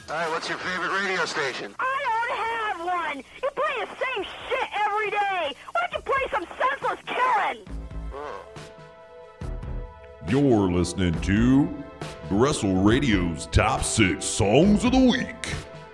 All right, what's your favorite radio station? I don't have one. You play the same shit every day. Why don't you play some senseless killing? Oh. You're listening to Wrestle Radio's Top 6 Songs of the Week.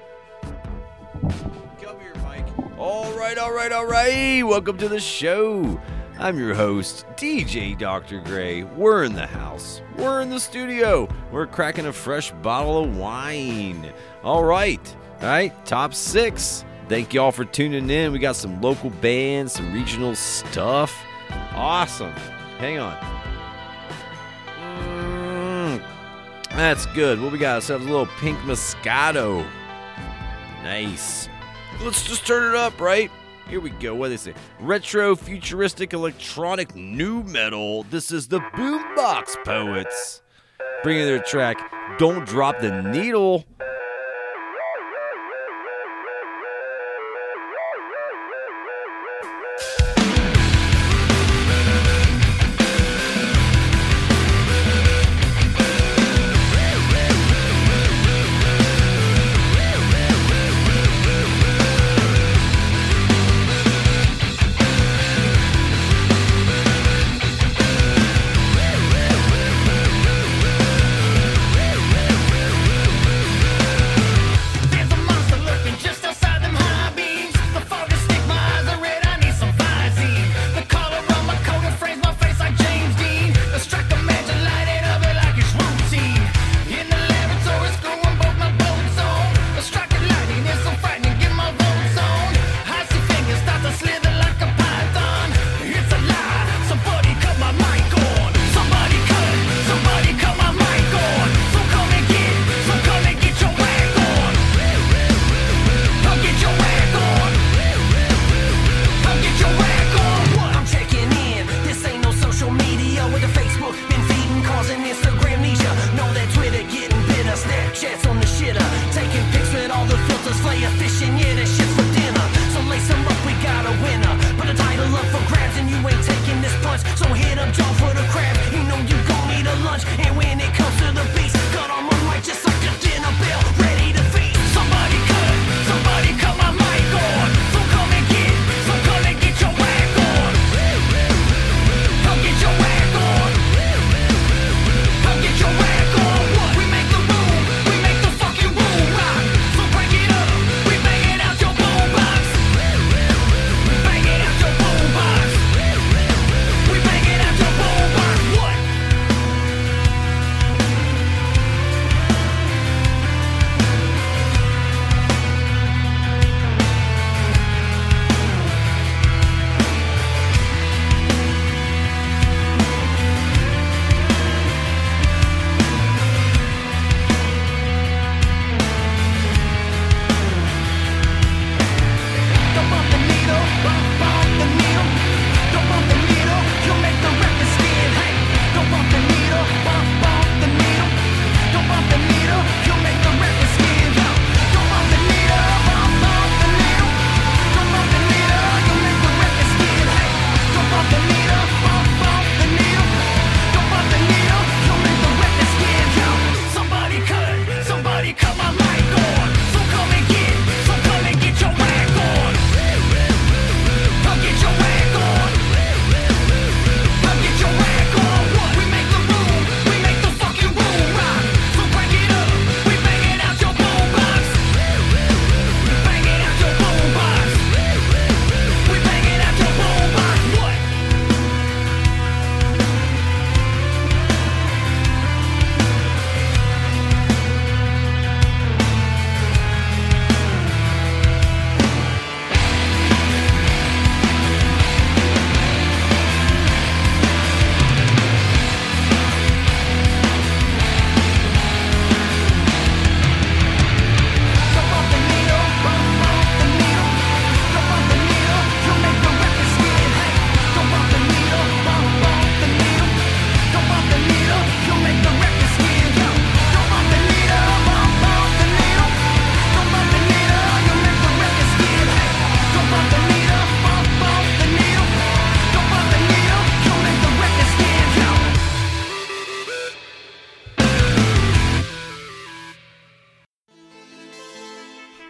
Come here, Mike. All right. Welcome to the show. I'm your host, DJ Dr. Gray. We're in the house. We're in the studio. We're cracking a fresh bottle of wine. All right. Top 6. Thank y'all for tuning in. We got some local bands, some regional stuff. Awesome. Hang on. That's good. What we got? Ourselves a little Pink Moscato. Nice. Let's just turn it up, right? Here we go. What do they say? Retro, futuristic, electronic, new metal. This is the Boombox Poets. Bringing their track, Don't Drop the Needle.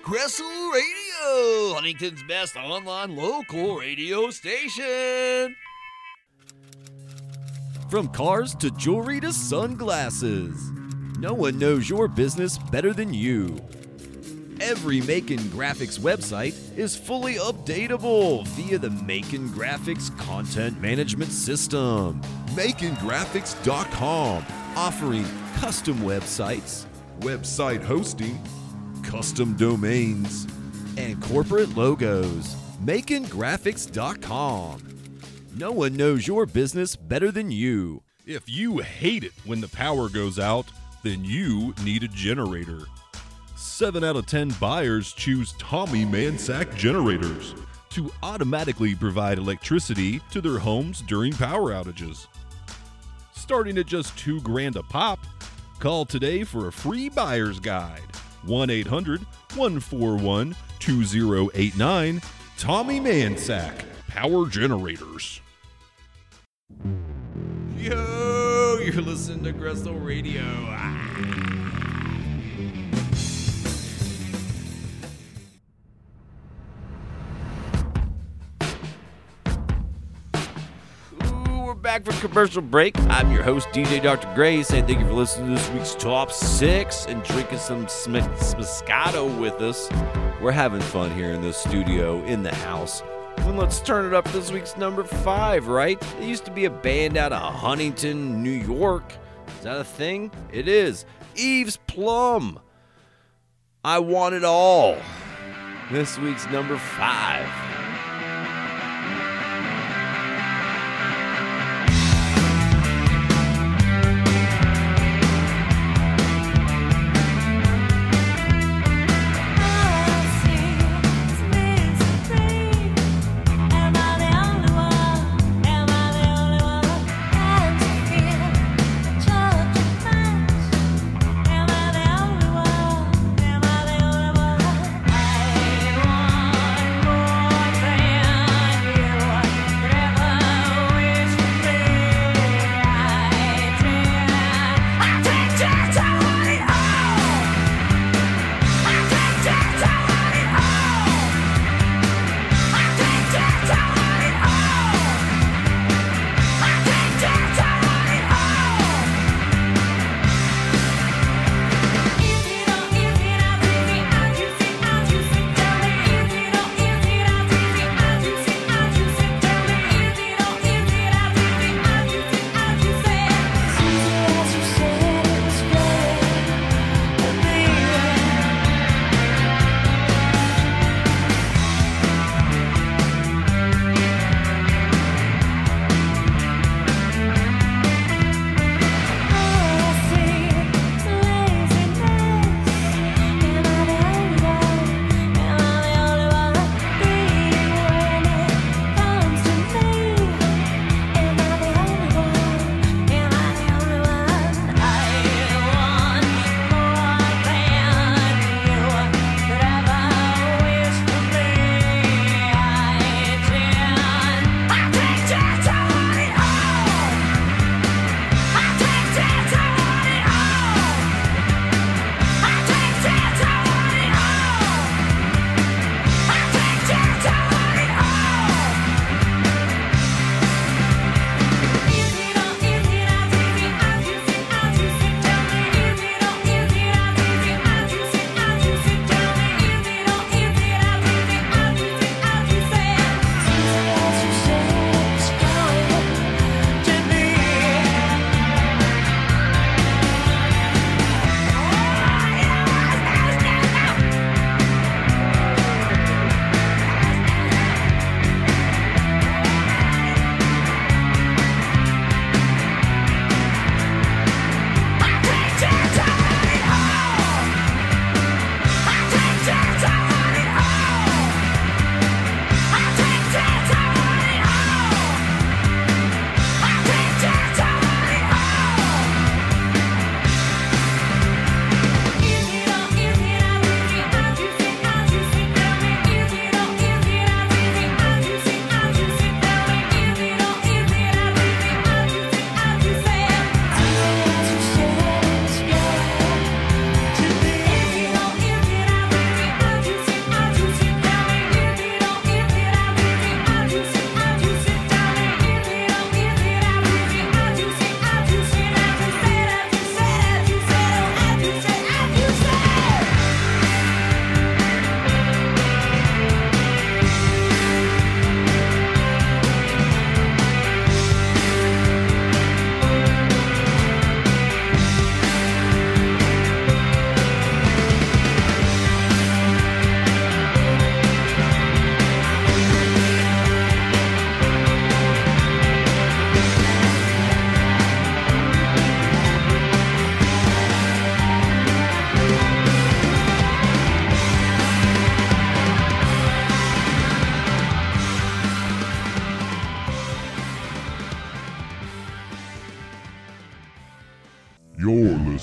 Cressel Radio, Huntington's best online local radio station. From cars to jewelry to sunglasses, no one knows your business better than you. Every Macon Graphics website is fully updatable via the Macon Graphics content management system. MaconGraphics.com, offering custom websites, website hosting, custom domains, and corporate logos. MaconGraphics.com. No one knows your business better than you. If you hate it when the power goes out, then you need a generator. 7 out of 10 buyers choose Tommy Mansack Generators to automatically provide electricity to their homes during power outages. Starting at just $2,000 a pop, call today for a free buyer's guide. 1-800-141-2089. Tommy Mansack Power Generators. Yo, you're listening to Cressel Radio. We're back from commercial break. I'm your host, DJ Dr. Gray, saying thank you for listening to this week's Top 6 and drinking some Moscato with us. We're having fun here in the studio, in the house. And let's turn it up to this week's number 5, right? It used to be a band out of Huntington, New York. Is that a thing? It is. Eve's Plum. I Want It All. This week's number 5. I want more.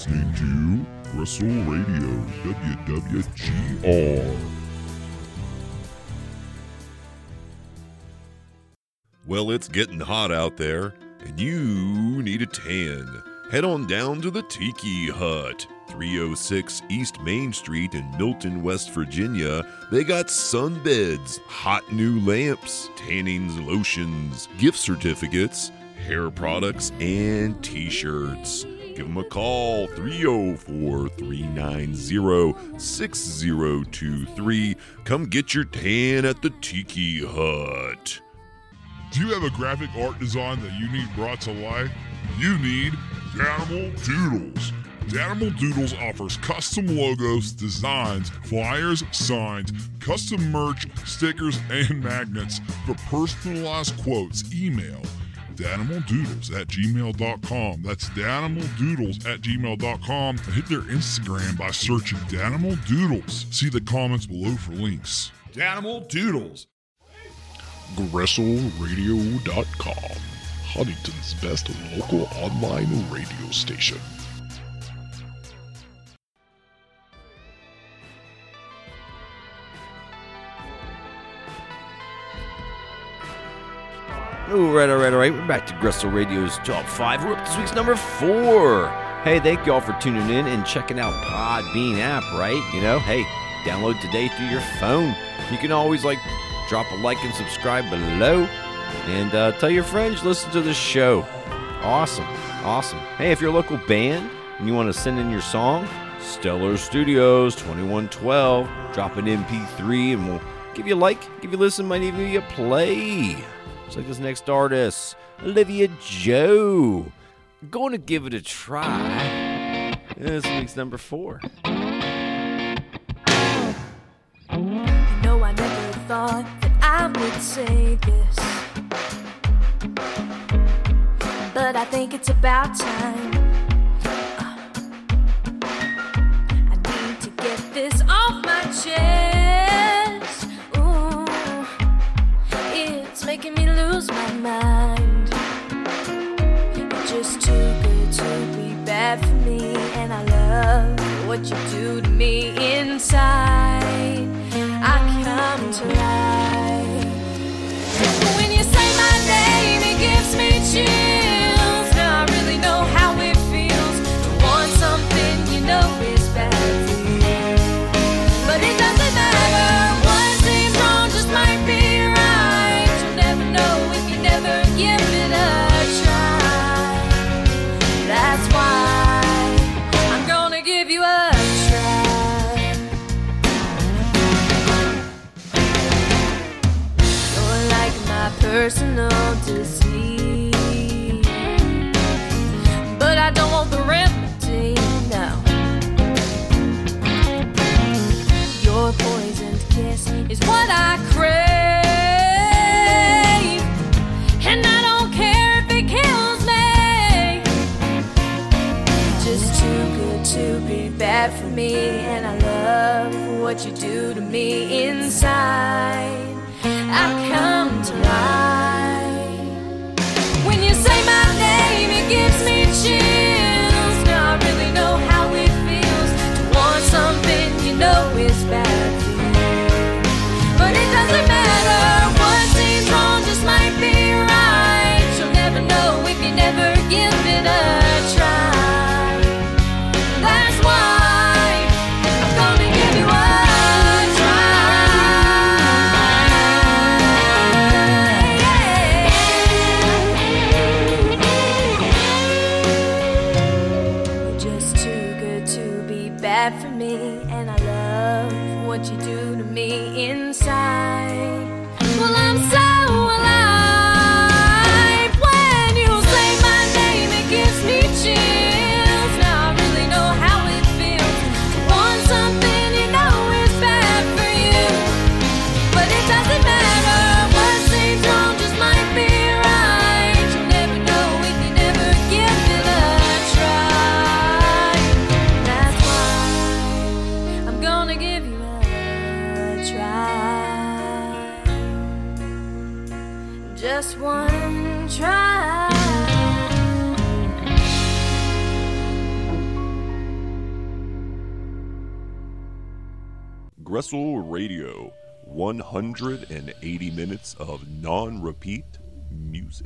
listening to Gristle Radio, WWGR. Well, it's getting hot out there, and you need a tan. Head on down to the Tiki Hut, 306 East Main Street in Milton, West Virginia. They got sunbeds, hot new lamps, tannings, lotions, gift certificates, hair products, and t-shirts. Give them a call, 304-390-6023. Come get your tan at the Tiki Hut. Do you have a graphic art design that you need brought to life? You need Danimal Doodles. Danimal Doodles offers custom logos, designs, flyers, signs, custom merch, stickers, and magnets. For personalized quotes, email danimaldoodles@gmail.com. That's danimaldoodles@gmail.com. And hit their Instagram by searching Danimal Doodles. See the comments below for links. Danimal Doodles. GristleRadio.com, Huntington's best local online radio station. All right. We're back to Gristle Radio's Top 5. We're up to this week's number 4. Hey, thank y'all for tuning in and checking out Podbean app, right? Hey, download today through your phone. You can always, drop a like and subscribe below. And tell your friends, listen to the show. Awesome. Hey, if you're a local band and you want to send in your song, Stellar Studios 2112. Drop an MP3 and we'll give you a like, give you a listen, might even give you a play. Just like this next artist, Olivia Joe. I'm going to give it a try. This week's number 4. I never thought that I would say this, but I think it's about time. I need to get this off my chest. Ooh, it's making me lose my mind. You're just too good to be bad for me, and I love what you do to me inside. I come to life. When you say my name, it gives me chills. Now I really know how it feels to want something you know is bad for you. But it doesn't matter. What seems wrong just might be right. You'll never know if you never give it a try. That's why I'm gonna give you a try. Personal disease, but I don't want the remedy, no. Your poisoned kiss is what I crave, and I don't care if it kills me. Just too good to be bad for me, and I love what you do to me inside. I come to life. When you say my name, it gives me chills. Now I really know how it feels to want something you know is bad for you. But it doesn't matter. What seems wrong just might be right. You'll never know if you never give it a try. That's why I'm gonna give you a for me, and I love what you do to me inside. Well, I'm so alive. When you say my name, it gives me chills. Now I really know how it feels to want something you know is bad for you. But it doesn't matter. What seems wrong just might be right. You'll never know if you never give it a try. That's why I'm gonna give you a try. Just one try. Gressel Radio, 180 minutes of non-repeat music.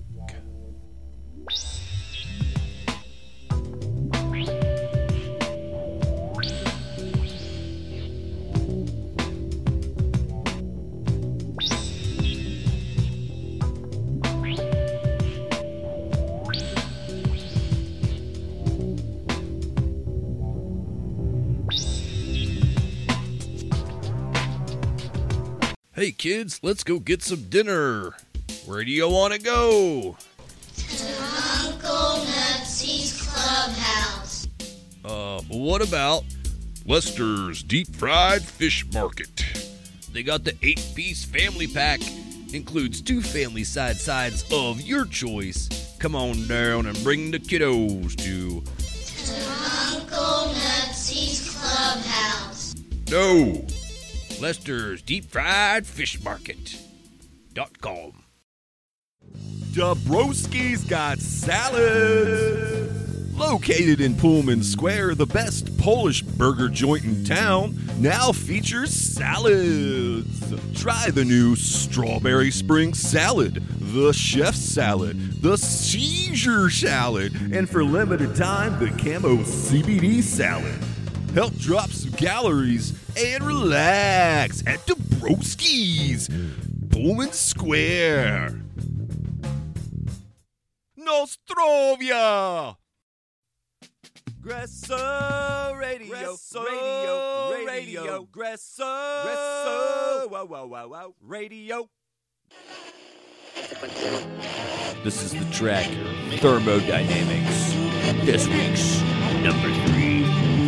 Hey kids, let's go get some dinner. Where do you want to go? To Uncle Nutsy's clubhouse. What about Lester's Deep Fried Fish Market. they got the 8-piece family pack. Includes 2 family sides of your choice. Come on down and bring the kiddos to Uncle Nutsy's clubhouse. No, Lester's Deep Fried Fish Market.com. Dabrowski's got salads. Located in Pullman Square, the best Polish burger joint in town now features salads. Try the new Strawberry Spring Salad, the Chef Salad, the Seizure Salad, and for limited time, the Camo CBD Salad. Help drop some calories and relax at Dabrowski's, Pullman Square. Nostrovia! Gressel Radio, Radio, Gressel, Radio. This is the track Thermodynamics. This week's number 3.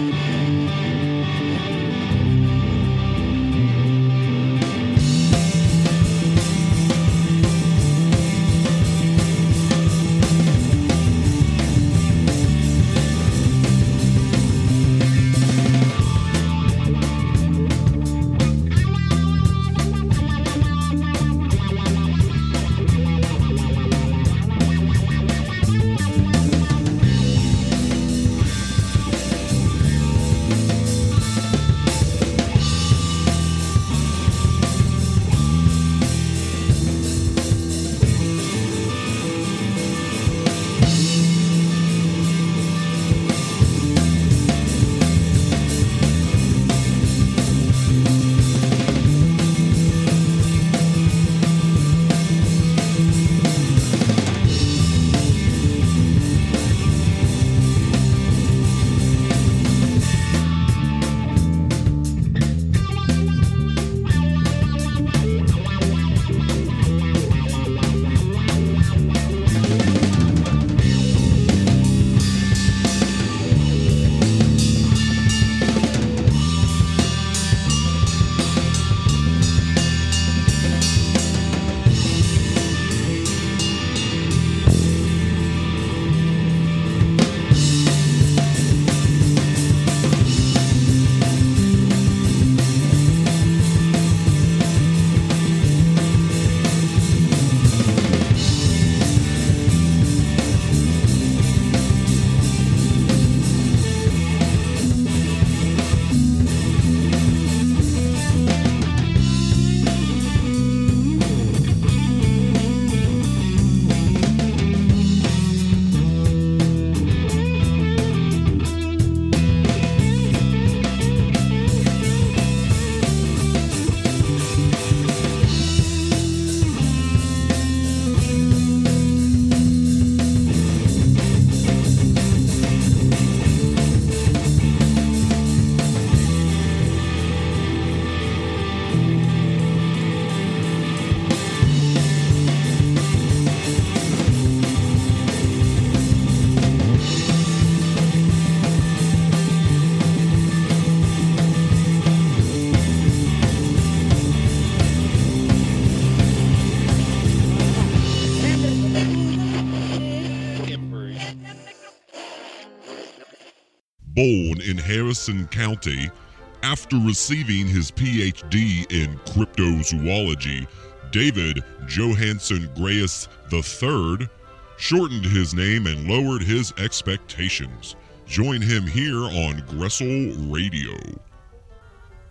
Born in Harrison County, after receiving his Ph.D. in cryptozoology, David Johansen Grayus III shortened his name and lowered his expectations. Join him here on Gressel Radio.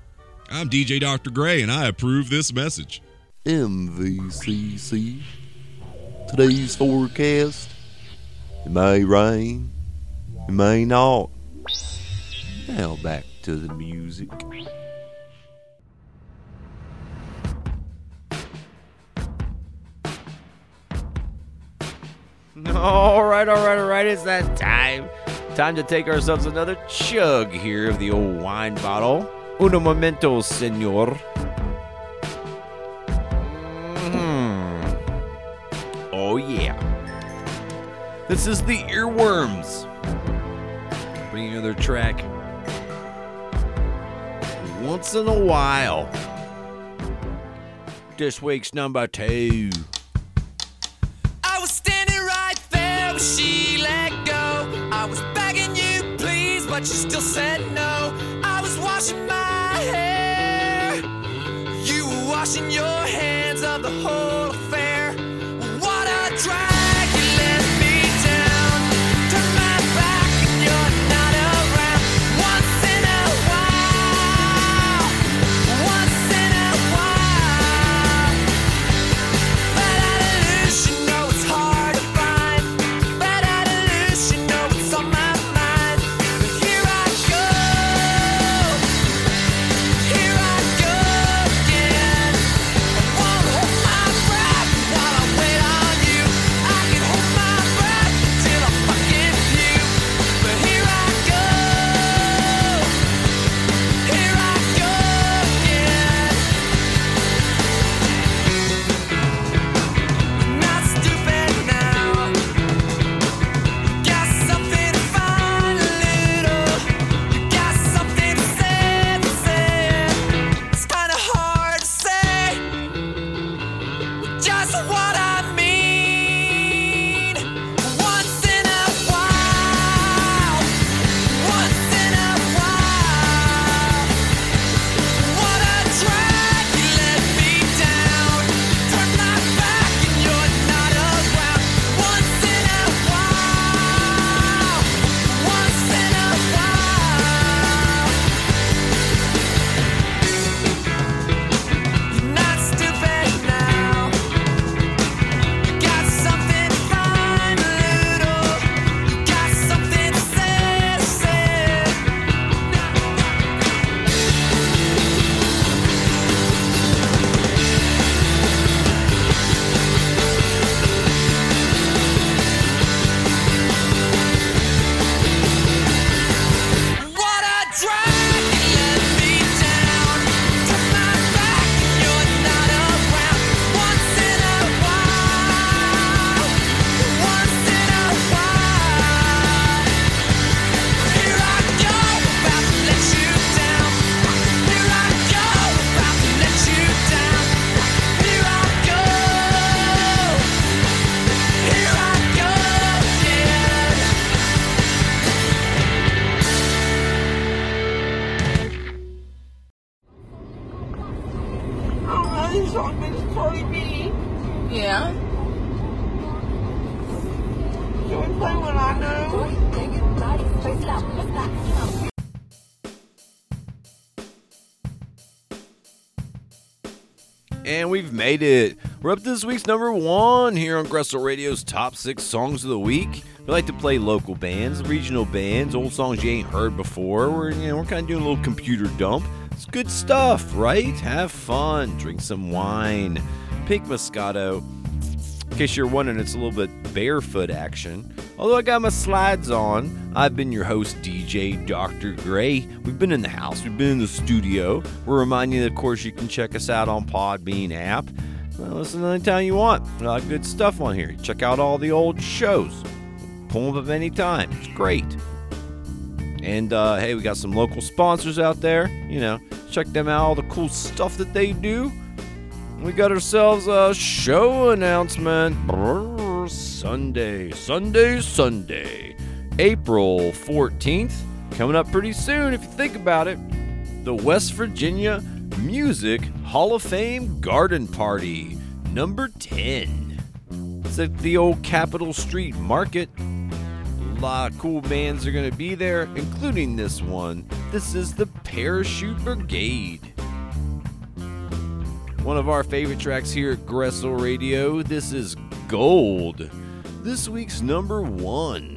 I'm DJ Dr. Gray, and I approve this message. MVCC. Today's forecast. It may rain. It may not. Now back to the music. All right. It's that time. Time to take ourselves another chug here of the old wine bottle. Uno momento, senor. Oh, yeah. This is the Earworms. Bringing another track. Once in a while. This week's number 2. I was standing right there when she let go. I was begging you, please, but you still said no. I was washing my hair. You were washing your hands of the whole affair. What a drag, you let me down. Turn my back and you're not around. Once in a while. Once in a while. But I lose, you know it's hard to find. But I lose, you know it's on my mind. But here I go. Here I go again. I won't hold my breath while I wait on you. I can hold my breath till I fucking puke. But here I go. Here I go again. Not stupid now. Got something to find, little. You got something to say, It's kinda hard to say just what I mean. Once in a while. Once in a while. What a drag, you let me down. Turn my back and you're not around. Once in a while. Once in a while. You're not stupid now. You got something to find, little. You got something to say. What a drag, you let me down. Turn my back and you're not around. Once in a while. Once in a while. Here I go, about to let you down. Here I go, about to let you down. Here I go. Here I go again. Oh, this song is Cardi B. Yeah. Should we play what I know? And we've made it. We're up to this week's number 1 here on Gressel Radio's Top 6 Songs of the Week. We like to play local bands, regional bands, old songs you ain't heard before. We're kind of doing a little computer dump. It's good stuff, right? Have fun. Drink some wine. Pink Moscato. In case you're wondering, it's a little bit barefoot action. Although I got my slides on, I've been your host, DJ Dr. Gray. We've been in the house. We've been in the studio. We're reminding you, of course, you can check us out on Podbean app. Listen anytime you want. A lot of good stuff on here. Check out all the old shows. Pull them up anytime. It's great. And, hey, we got some local sponsors out there. Check them out, all the cool stuff that they do. We got ourselves a show announcement. Sunday, April 14th. Coming up pretty soon if you think about it. The West Virginia Music Hall of Fame Garden Party, number 10. It's at the old Capitol Street Market. A lot of cool bands are going to be there, including this one. This is the Parachute Brigade. One of our favorite tracks here at Gressel Radio. This is Gold. This week's number 1.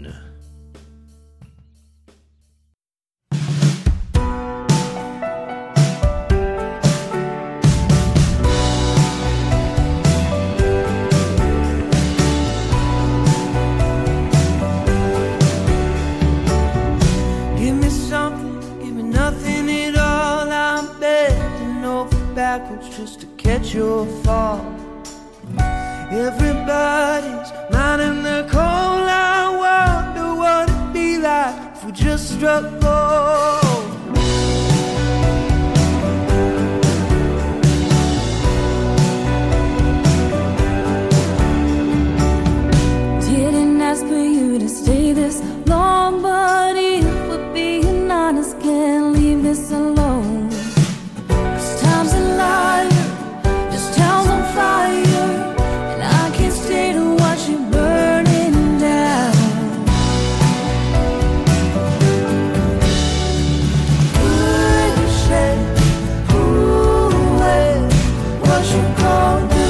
Give me something, give me nothing at all. I'm bending over backwards just to catch your fall. Everybody's lining their coal. I wonder what it'd be like if we just struck gold. Didn't ask for you to stay this long, but if we're being honest, can't leave this alone. 'Cause time's a liar, this town's on fire, and I can't stay to watch it burning down. What you gonna do?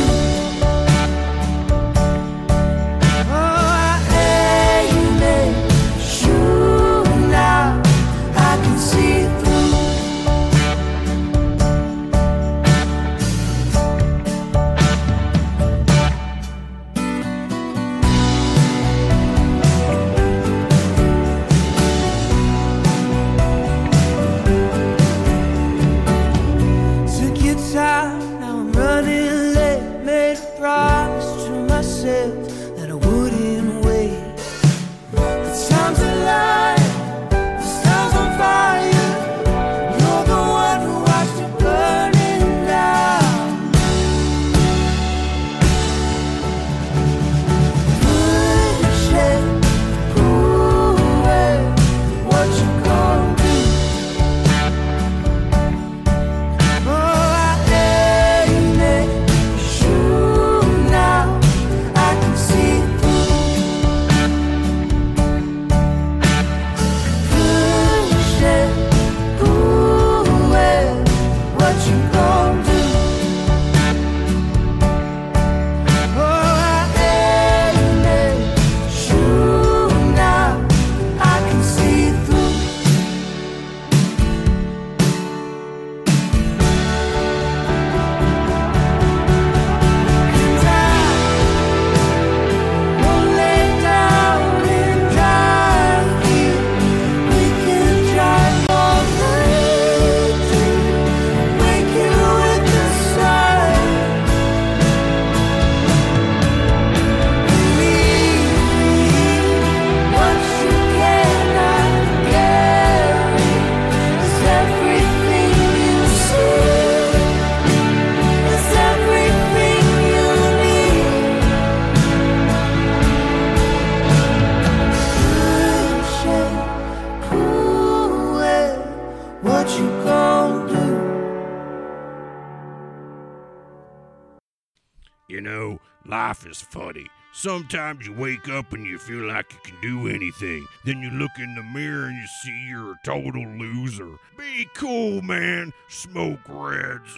Life is funny. Sometimes you wake up and you feel like you can do anything. Then you look in the mirror and you see you're a total loser. Be cool, man. Smoke reds.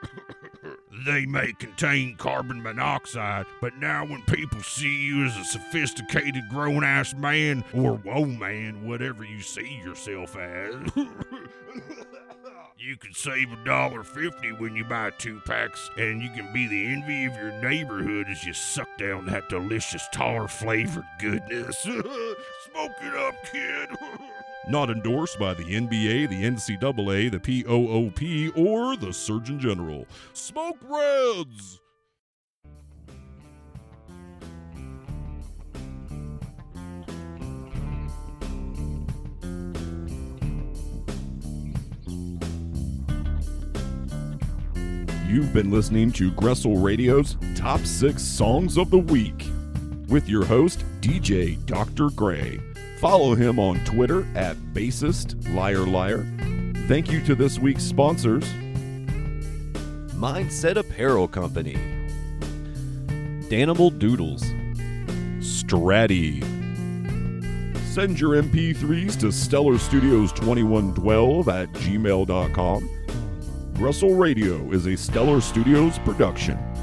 They may contain carbon monoxide, but now when people see you as a sophisticated grown-ass man, or woman, whatever you see yourself as, you can save $1.50 when you buy 2 packs, and you can be the envy of your neighborhood as you suck down that delicious tar-flavored goodness. Smoke it up, kid. Not endorsed by the NBA, the NCAA, the POOP, or the Surgeon General. Smoke Reds! You've been listening to Gressel Radio's Top 6 Songs of the Week with your host, DJ Dr. Gray. Follow him on Twitter at BassistLiarLiar. Thank you to this week's sponsors: Mindset Apparel Company, Danimal Doodles, Stratty. Send your MP3s to StellarStudios2112 at gmail.com. Russell Radio is a Stellar Studios production.